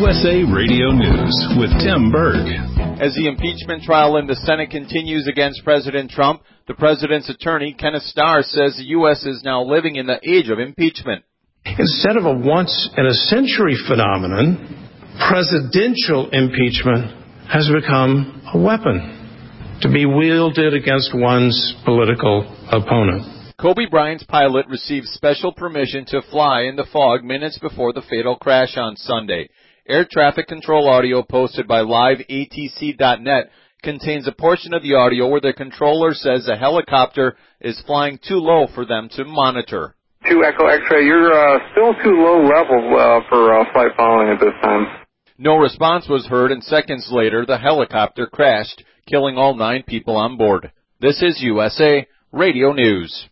USA Radio News with Tim Berg. As the impeachment trial in the Senate continues against President Trump, the president's attorney, Kenneth Starr, says the U.S. is now living in the age of impeachment. Instead of a once-in-a-century phenomenon, presidential impeachment has become a weapon to be wielded against one's political opponent. Kobe Bryant's pilot received special permission to fly in the fog minutes before the fatal crash on Sunday. Air traffic control audio posted by liveatc.net contains a portion of the audio where the controller says the helicopter is flying too low for them to monitor. 2 Echo X-ray, you're still too low level for flight following at this time. No response was heard, and seconds later the helicopter crashed, killing all 9 people on board. This is USA Radio News.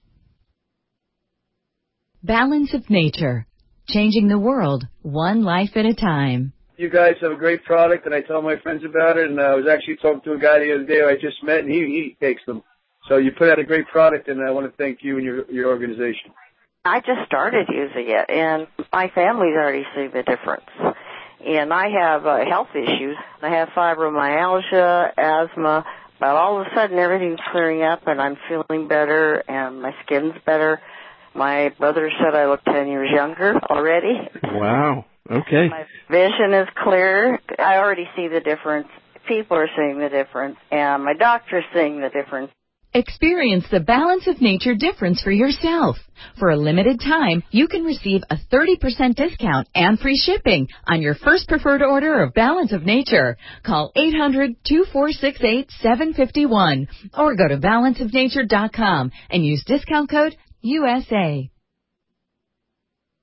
Balance of Nature, changing the world one life at a time. You guys have a great product, and I tell my friends about it, and I was actually talking to a guy the other day I just met, and he takes them. So you put out a great product, and I want to thank you and your organization. I just started using it, and my family's already seen the difference. And I have health issues. I have fibromyalgia, asthma, but all of a sudden everything's clearing up, and I'm feeling better, and my skin's better. My brother said I look 10 years younger already. Wow. Okay. My vision is clear. I already see the difference. People are seeing the difference, and my doctor's seeing the difference. Experience the Balance of Nature difference for yourself. For a limited time, you can receive a 30% discount and free shipping on your first preferred order of Balance of Nature. Call 800-2468-751 or go to balanceofnature.com and use discount code USA.